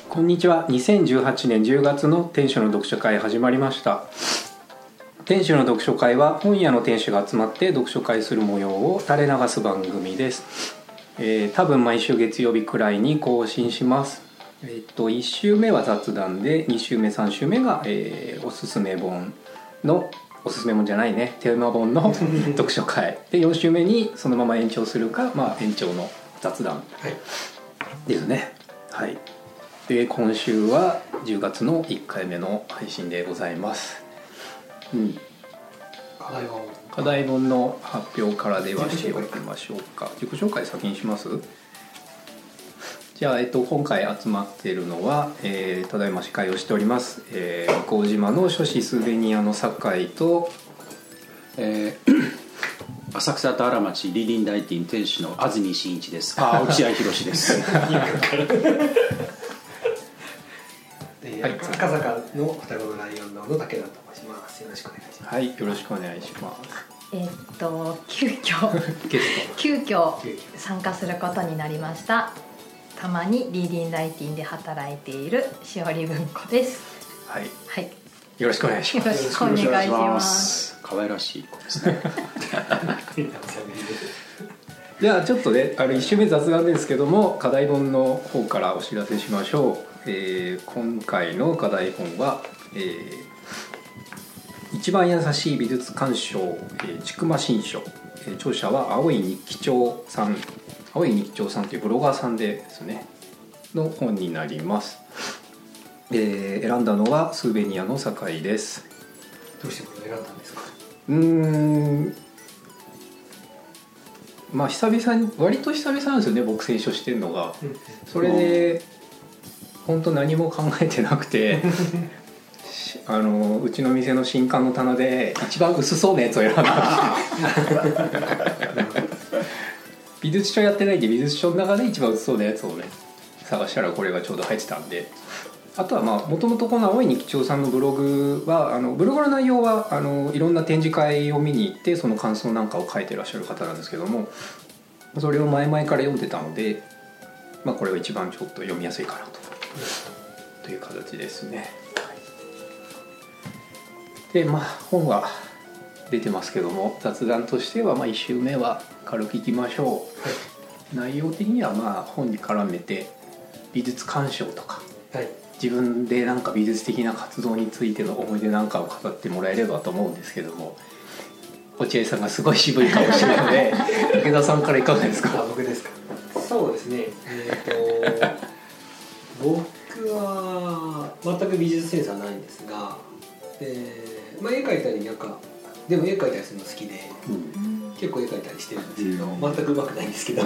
こんにちは。2018年10月の店主の読書会始まりました。店主の読書会は本屋の店主が集まって読書会する模様を垂れ流す番組です。多分毎週月曜日くらいに更新します。1週目は雑談で、2週目3週目が、おすすめ本のおすすめ本じゃないね、テーマ本の読書会で、4週目にそのまま延長するか、延長の雑談ですね。はい。で今週は10月の1回目の配信でございます。課題本の発表からではしておきましょうか。自己紹介先にします。じゃあ、今回集まっているのは、ただいま司会をしております、向島の書士スーベニアの酒井と、 浅草と荒町リーディンダイティン店主の安住真一です。落合博です赤坂の双子のライオンの武田と申します。よろしくお願いします。 はい、よろしくお願いします。 急遽参加することになりました。たまにリーディンライティンで働いているしおり文子です。 はい、 はい、 よろしくお願いします。 よろしくお願いします。 可愛らしい子ですねじゃあちょっとね、1週目雑談ですけども、課題本の方からお知らせしましょう。今回の課題本は、一番優しい美術鑑賞、千曲新書、著者は青い日記帳さんというブロガーさんですねの本になります。選んだのはスーベニアの酒井です。 どうしてこれを選んだんですか？ 割と久々なんですよね、僕選書してるのが。それで本当何も考えてなくてうちの店の新刊の棚で一番薄そうなやつを選んだ美術書やってないんで、美術書の中で一番薄そうなやつをね探したらこれがちょうど入ってたんで。あとはもともとこの青い日記帳さんのブログはブログの内容はいろんな展示会を見に行ってその感想なんかを書いてらっしゃる方なんですけども、それを前々から読んでたので、これが一番ちょっと読みやすいかなという形ですね。で本は出てますけども、雑談としては1週目は軽くいきましょう。内容的には本に絡めて美術鑑賞とか、自分でなんか美術的な活動についての思い出なんかを語ってもらえればと思うんですけども、落合さんがすごい渋い顔してるので武田さんからいかがですか？ 僕ですか？そうですね、僕は全く美術センスはないんですが、絵描いたりでも絵描いたりするの好きで、結構絵描いたりしてるんですけど、全く上手くないんですけど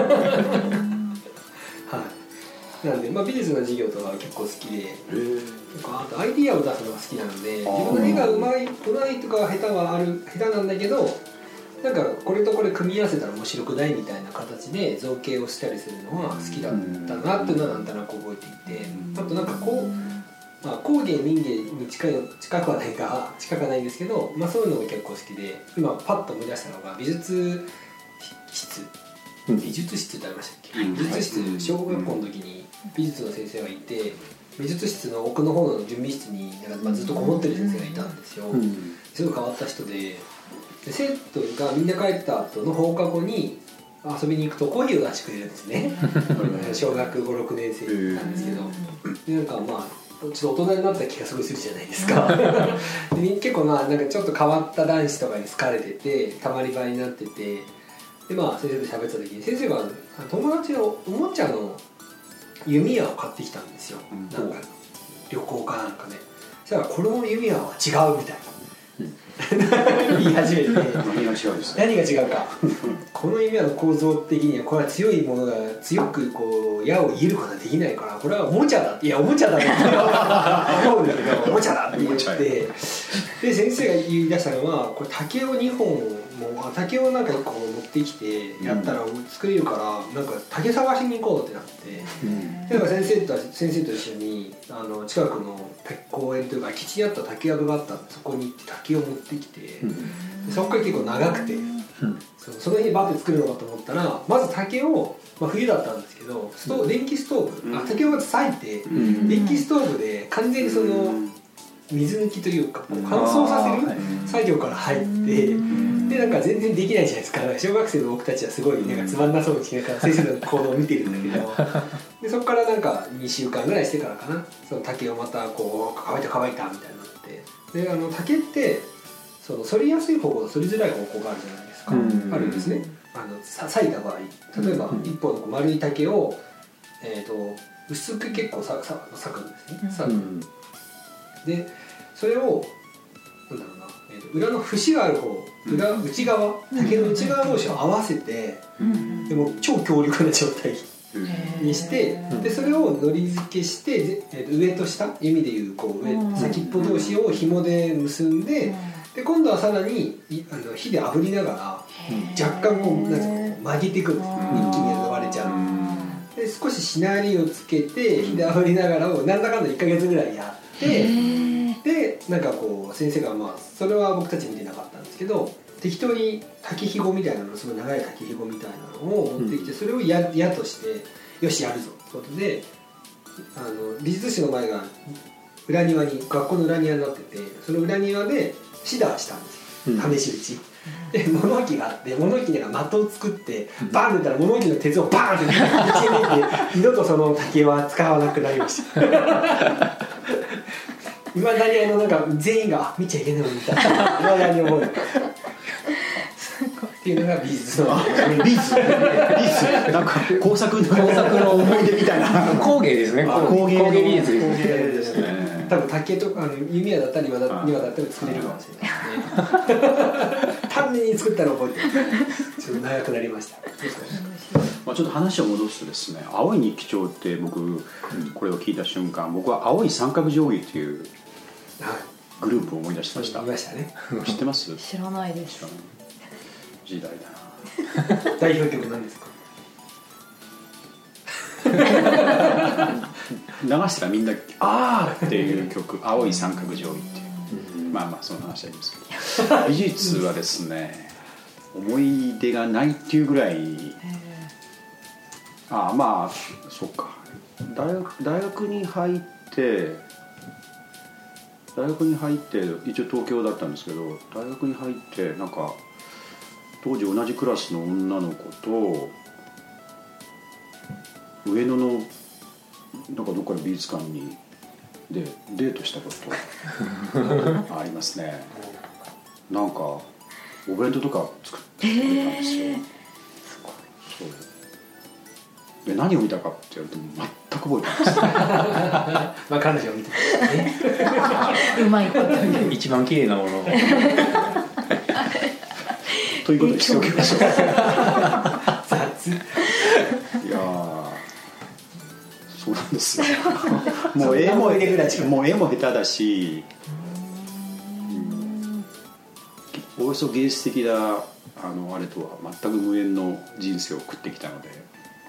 なんで、美術の授業とかは結構好きで、あとアイディアを出すのが好きなので、自分の絵がうまいとか下手なんだけど、なんかこれとこれ組み合わせたら面白くないみたいな形で造形をしたりするのは好きだったなっていうのはなんとなく覚えていて、あとなんか工芸民芸に近くはないんですけど、そういうのが結構好きで、今パッと思い出したのが美術室ってありましたっけ？美術室、小学校の時に美術の先生がいて、美術室の奥の方の準備室にずっとこもってる先生がいたんですよ。すごい変わった人で、生徒がみんな帰った後の放課後に遊びに行くとコーヒーを出してくれるんですね小学 5,6 年生なんですけど、でなんかちょっと大人になった気がすごいするじゃないですかで結構なんかちょっと変わった男子とかに好かれてて、たまり場になってて、で先生と喋ってた時に先生が友達のおもちゃの弓矢を買ってきたんですよ、なんか旅行かなんかで。そしたらこの弓矢は違うみたいな言い始めて何が違うかこの弓矢の構造的にはこれは強いものが強く矢を射ることができないから、これはおもちゃだって、おもちゃだって思うんだけどおもちゃだって言ってで先生が言い出したのはこれ竹を2本も竹をなんか1個持ってきてやったら作れるからなんか竹探しに行こうってなって、でなんか先生と一緒に近くの公園というか基地にあった竹やぶがあったんでそこに行って竹を持ってきて、でそこから結構長くて、その日バーって作るのかと思ったらまず竹を、冬だったんですけど電気ストーブ、竹をまず裂いて、電気ストーブで完全にその水抜きというか乾燥させる作業から入って、でなんか全然できないじゃないですか。小学生の僕たちはすごいなんかつまんなそうにしながら先生の行動を見てるんだけどでそこからなんか2週間ぐらいしてからかな、その竹をまたこう乾いたみたいになって、で竹ってその反りやすい方向と反りづらい方向があるじゃないですか、あるんですね。裂いた場合例えば一本の丸い竹を、薄く結構裂くんですね。でそれをなんだろうな、裏の節がある方内側竹の内側同士を合わせて、でも超強力な状態にして、でそれをのり付けして、上と下弓でいうこう先っぽ同士を紐で結んで、で今度はさらに火で炙りながら若干こうなんか曲げていくんですよ。一気に割れちゃう。で少ししなりをつけて火で炙りながらをなんだかんだ1ヶ月ぐらいやって、でなんかこう先生がそれは僕たち見てなかったんですけど適当に竹ひごみたいなのすごい長い竹ひごみたいなのを持ってきて、それを矢としてよしやるぞってことで美術史の前が裏庭に学校の裏庭になってて、その裏庭でシダーしたんですよ、試し打ちで物置があって物置に的を作ってバーンって打ったら物置の鉄をバーンって打ち抜いて二度とその竹は使わなくなりましたいまだになんか全員が見ちゃいけないのみたいないまだに思うっていうのが美術の美術なんか工作の思い出みたいな工芸ですね。工芸美術ですね。 多分竹とか弓矢だったり庭だったり作れるかもしれないですね丹念に作ったのを覚えてるちょっと長くなりましたちょっと話を戻すとですね、青い日記帳って僕これを聞いた瞬間、僕は青い三角定規っていうグループを思い出しました。 見ましたね。 知ってます？ 知らないです。 時代だな代表曲なんですか？ 流したらみんなあーっていう曲青い三角定規っていう、まあその話はいいんですけど美術はですね思い出がないっていうぐらいそっか大学に入って一応東京だったんですけど、大学に入ってなんか当時同じクラスの女の子と上野のなんかどっかの美術館でデートしたことありますね。なんかお弁当とか作ってくれたんですよ。そうで何を見たかって言われても全く覚えてないです彼女を見てましたねうまいこと一番綺麗なものということにしておきましょう雑。 いやそうなんですよもう絵も下手だし、およそ芸術的なあれとは全く無縁の人生を送ってきたので、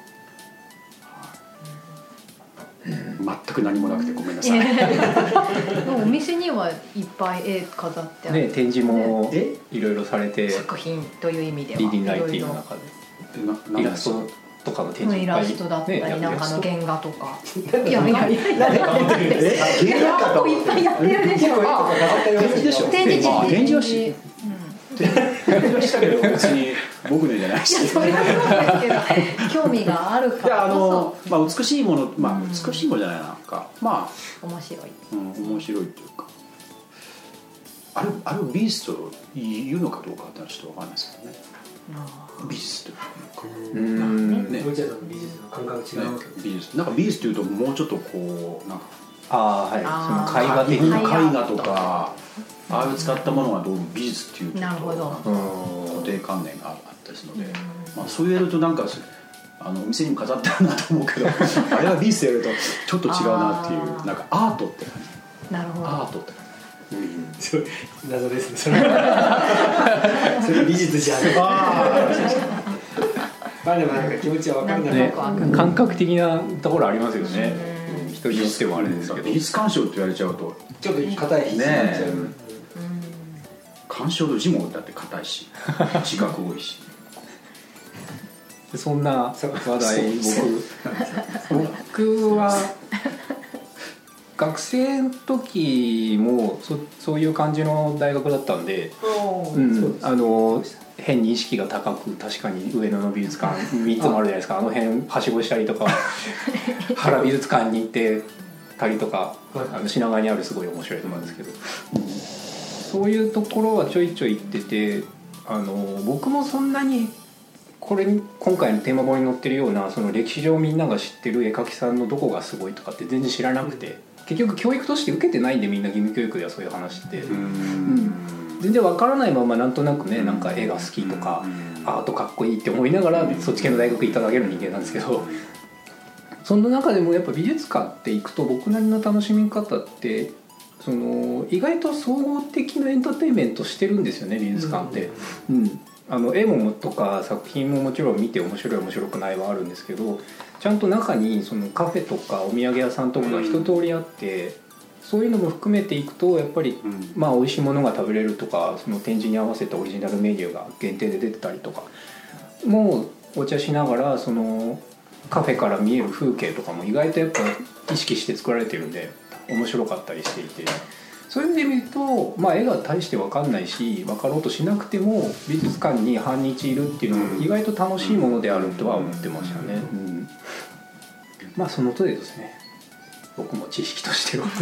全く何もなくてごめんなさいでもお店にはいっぱい絵飾ってある、 ね、展示もいろいろされて、 作品という意味ではリーディングライティングの中でイラストとかの展示イラストだったり、なんかの原画とかいや原画といっぱいやってるでしょ。 展示でしょ。展示はしたけど別に僕のじゃないし。 それはそうですけど興味があるからこそ。美しいもの、美しいものじゃないな、なんか面白い。 面白いというか、あれを美術と言うのかどうかってちょっと分かんないですけどね。美術というね、どちらの美術の感覚違うわけです。 美術なんか美術というともうちょっとこうなんかその絵画的な絵画とかああいう使ったものはどう美術っていうちょっと固定観念があったりするので、そう言えるとなんかお店にも飾ってあるなと思うけどあれは美術やるとちょっと違うなっていう、なんかアートって感じ。 なるほど。 アートって感謎ですねそれそれ美術じゃんまあでもなんか気持ちは分かんない、 ね、感覚的なところありますよね、人によってもあれですけど、 美術鑑賞って言われちゃうとちょっと硬いね鑑賞の字もだって硬いし字が多いしそんな話題僕は学生の時もそういう感じの大学だったんで、変に意識が高く、確かに上野の美術館3つもあるじゃないですか、あの辺はしごしたりとか原美術館に行ってたりとか、品川にあるすごい面白いところなんですけど、そういうところはちょいちょい行ってて、僕もそんなにこれ今回のテーマ本に載ってるようなその歴史上みんなが知ってる絵描きさんのどこがすごいとかって全然知らなくて、結局教育として受けてないんで、みんな義務教育ではそういう話って全然わからないままなんとなくね、なんか絵が好きとかアートかっこいいって思いながらそっち系の大学行っただけの人間なんですけど、その中でもやっぱ美術館って行くと僕なりの楽しみ方って意外と総合的なエンターテインメントしてるんですよね、美術館って。絵もとか作品ももちろん見て面白い面白くないはあるんですけど、ちゃんと中にそのカフェとかお土産屋さんとかが一通りあって、そういうのも含めていくとやっぱりまあ美味しいものが食べれるとか、その展示に合わせたオリジナルメニューが限定で出てたりとか、もうお茶しながらそのカフェから見える風景とかも意外とやっぱ意識して作られてるんで面白かったりしていて、そういう意味で見ると、まあ、絵が大して分かんないし分かろうとしなくても美術館に半日いるっていうのは意外と楽しいものであるとは思ってましたね、まあその通りですね、僕も知識としては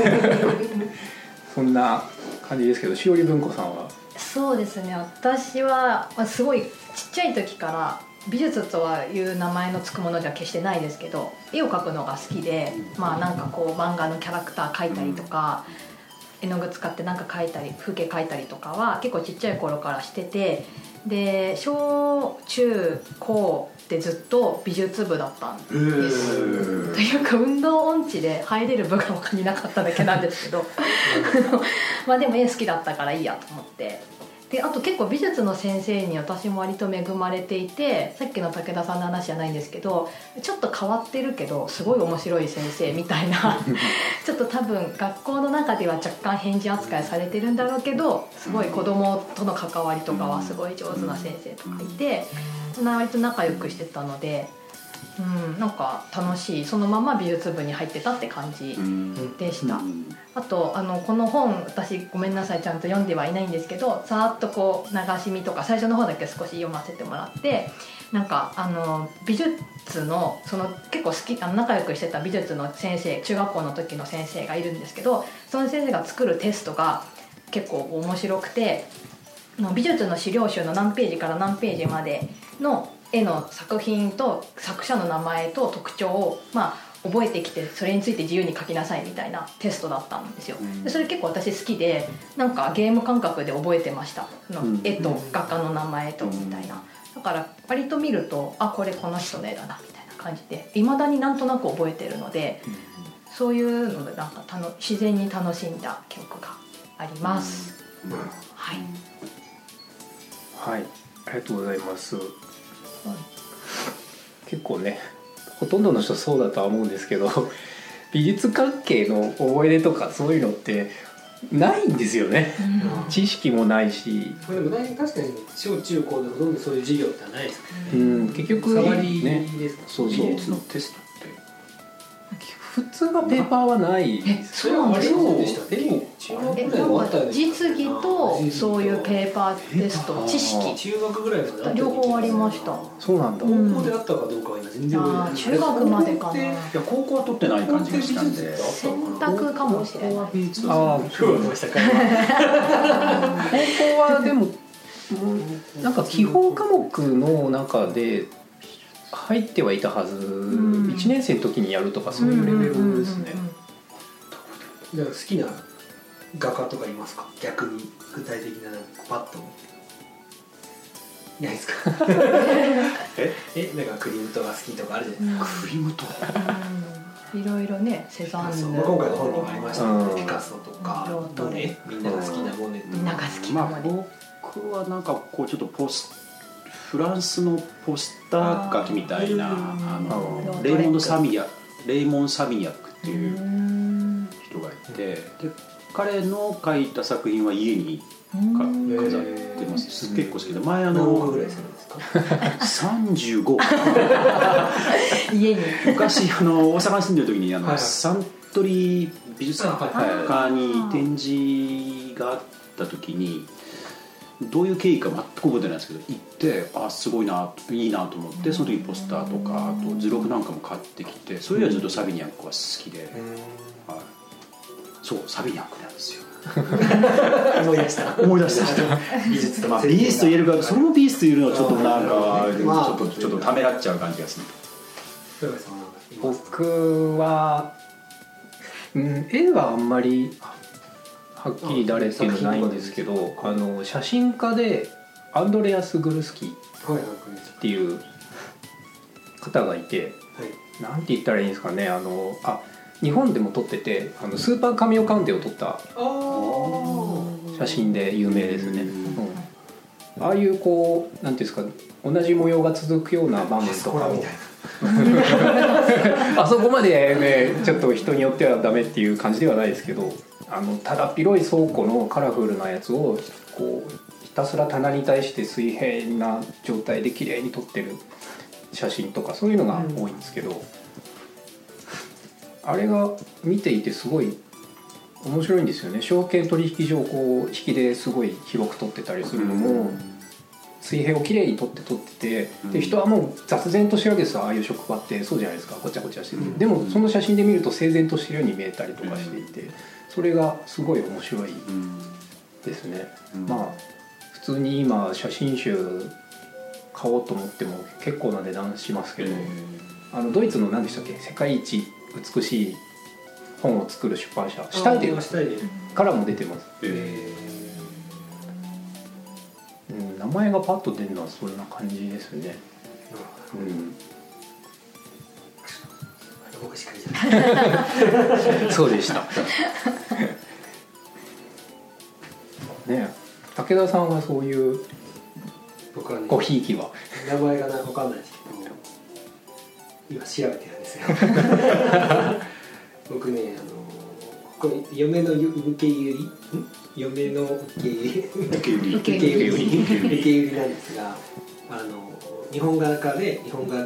そんな感じですけど、しおり文子さんは。 そうですね、私はすごいちっちゃい時から美術とはいう名前のつくものじゃ決してないですけど、絵を描くのが好きで、まあなんかこう漫画のキャラクター描いたりとか、絵の具使ってなんか描いたり風景描いたりとかは結構ちっちゃい頃からしてて、で小中高ってずっと美術部だったんです。というか運動音痴で入れる部が他になかっただけなんですけどまあでも絵好きだったからいいやと思って、であと結構美術の先生に私も割と恵まれていて、さっきの武田さんの話じゃないんですけど、ちょっと変わってるけどすごい面白い先生みたいなちょっと多分学校の中では若干変人扱いされてるんだろうけど、すごい子供との関わりとかはすごい上手な先生とかいて、割と仲良くしてたので、なんか楽しい、そのまま美術部に入ってたって感じでした。あとこの本私ごめんなさいちゃんと読んではいないんですけど、さーっとこう流し見とか最初の方だけ少し読ませてもらって、なんか美術のその結構好き仲良くしてた美術の先生、中学校の時の先生がいるんですけど、その先生が作るテストが結構面白くて、美術の資料集の何ページから何ページまでの絵の作品と作者の名前と特徴を覚えてきて、それについて自由に書きなさいみたいなテストだったんですよ。でそれ結構私好きで、なんかゲーム感覚で覚えてました、絵と画家の名前とみたいな。だから割と見るとこれこの人の絵だなみたいな感じで未だになんとなく覚えてるので、そういうのでなんか自然に楽しんだ記憶があります。はい、 はい、ありがとうございます。結構ね、ほとんどの人そうだとは思うんですけど、美術関係の思い出とかそういうのってないんですよね、知識もないし。 でも確かに小中高でほとんどそういう授業ってないですかね、結局触りですか、 そう美術のテストって普通はペーパーはない。 それはありませんでした。でも中学ぐらいもあったよね。 実技とそういうペーパーテスト、知識中学ぐらいまであった両方ありました。 そうなんだ。 高校であったかどうかは今全然覚えてない。 中学までかな。 いや高校は取ってない感じがしたんで、 選択かもしれない。 高校は美術そうでしたか。 高校はでもなんか基本科目の中で入ってはいたはず、1年生の時にやるとかそういうレベルですね。 じゃあ好きな画家とかいますか？逆に具体的なパッといないですか？なんかクリムトが好きとかあるじゃないですか。 クリムトいろいろねセザンヌ、 今回の本にもありましたけど、ピカソとかロートレ、 みんなが好きなモネとか、 みんなが好きなモネ、 僕はなんかこうちょっとフランスのポスター描きみたいなレイモン・サミニャックっていう人がいて、で彼の描いた作品は家に飾ってます。結構好きで、前何個ぐらいするんですか 35 家に昔大阪に住んでる時にサントリー美術館に展示があった時にどういう経緯か全く覚えてないんですけど、行ってすごいないいなと思って、その時ポスターとかあと図録なんかも買ってきて、それ以来ずっとサビニャックは好きで、はい、そうサビニャックなんですよ。 思い出した美術とビースト言えるか、それもビースト言えるのはちょっとなんかちょっとためらっちゃう感じがする。 僕は、絵はあんまりはっきり誰っていうのはないんですけど、写真家でアンドレアス・グルスキーっていう方がいて、なんて言ったらいいんですかね、日本でも撮っててスーパーカミオカンデを撮った写真で有名ですね。ああいうこうなんていうんですか、同じ模様が続くような場面とかをあそこまでねちょっと人によってはダメっていう感じではないですけど、ただ広い倉庫のカラフルなやつをこうひたすら棚に対して水平な状態で綺麗に撮ってる写真とか、そういうのが多いんですけど、あれが見ていてすごい面白いんですよね。証券取引所をこう引きですごい広く撮ってたりするのも、水平をきれいに撮ってて、で人はもう雑然としてるわけですよ。ああいう職場ってそうじゃないですか、ごちゃごちゃしてて、でもその写真で見ると整然としてるように見えたりとかしていて、それがすごい面白いですね。まあ普通に今写真集買おうと思っても結構な値段しますけど、ドイツの何でしたっけ、世界一美しい本を作る出版社シュタイデルからも出てます。名前がパッと出るのはそんな感じですね。 僕しかりじゃないそうでしたね。武田さんはそういう僕はね、 ごひいきは名前が分かんないですけど今調べてるんですよ僕ね、これ嫁の受け売り嫁の受け売りなんですが、日本画で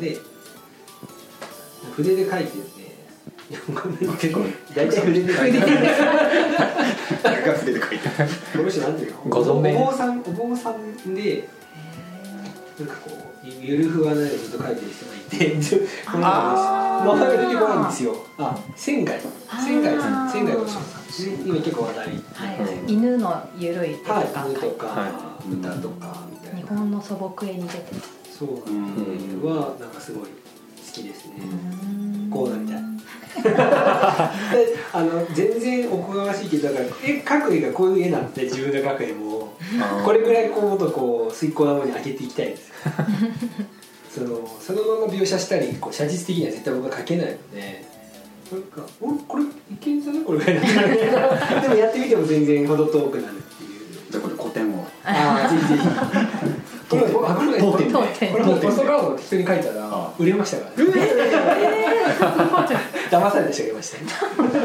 筆で描いてるんで、日本画で結構大体筆で描いてる誰が筆で描いてるこの人なんていうの、 ご存命お坊さんでなんかこうゆるふわなのずっと描いてる人がいてこの名前が出てこないんですよ。仙外の人さん、今結構話題、 犬のゆるい絵とか犬とか豚とかみたいな、 日本の素朴絵に出てる、 そうはなんかすごい好きですね。こうなりたい全然おこがましいけど、だから描く絵がこういう絵なんて、自分が描く絵もこれぐらいもっとこう遂行なものに上げていきたいですそのまま描写したり写実的には絶対僕は描けないので、なんかこれいけんじゃないこれぐらいだったらねでもやってみても全然程遠くなるっていう。 じゃあこれ古典をぜひ当店これもポストカードを適当に書いたら売れましたからね。騙されてしまいましたね。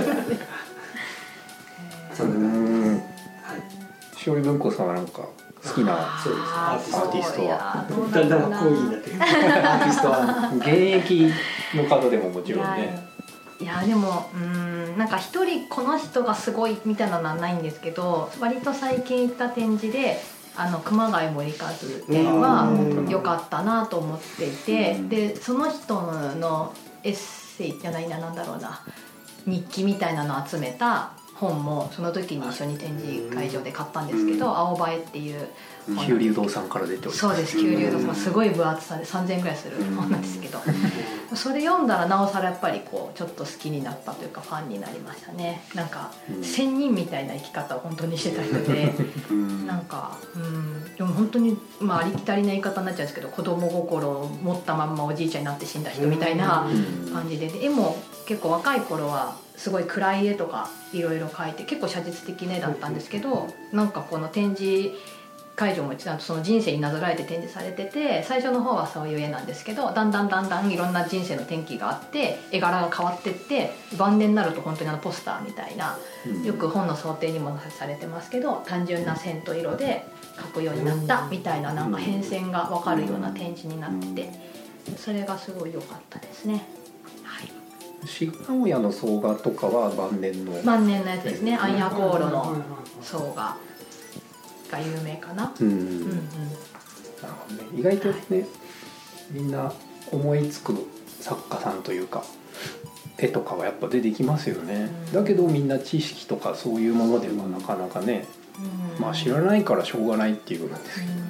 そんな感じ。 しおり文庫さんはなんか好きなそうです、アーティストはだんだん講義になってくる。アーティストは現役の方でももちろんね。 いやでもなんか一人この人がすごいみたいなのはないんですけど、割と最近行った展示で熊谷森和展は良かったなと思っていて、でその人のエッセイじゃないな、なんだろうな、日記みたいなのを集めた本もその時に一緒に展示会場で買ったんですけど、青葉絵っていう九龍堂さんから出ております。 そうです、九龍堂さん、すごい分厚さで3000円ぐらいする本なんですけど、それ読んだらなおさらやっぱりこうちょっと好きになったというかファンになりましたね。なんか仙人みたいな生き方を本当にしてた人でなんかでも本当に、ありきたりな言い方になっちゃうんですけど、子供心を持ったまんまおじいちゃんになって死んだ人みたいな感じで、絵も結構若い頃はすごい暗い絵とかいろいろ描いて結構写実的な絵だったんですけど、なんかこの展示会場もちゃんとその人生になぞらえて展示されてて、最初の方はそういう絵なんですけど、だんだんいろんな人生の転機があって絵柄が変わってって、晩年になると本当にポスターみたいな、よく本の想定にもされてますけど、単純な線と色で描くようになったみたいな、なんか変遷が分かるような展示になって、それがすごい良かったですね。はい。 志願親の総画とかは晩年のやつですね。アンヤコーロの総画が有名かな。なるほどね。 意外とね、みんな思いつく作家さんというか絵とかはやっぱ出てきますよね。だけどみんな知識とかそういうものではなかなかね、知らないからしょうがないっていうなんですけどね。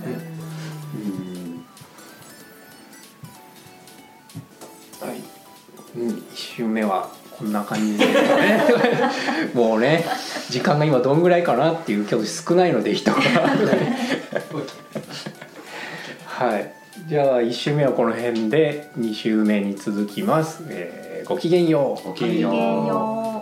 はい。1週目はこんな感じですね。もうね、時間が今どんぐらいかなっていう、今日少ないので人がはい、じゃあ1週目はこの辺で2週目に続きます。ごきげんよう。 ごきげんよう。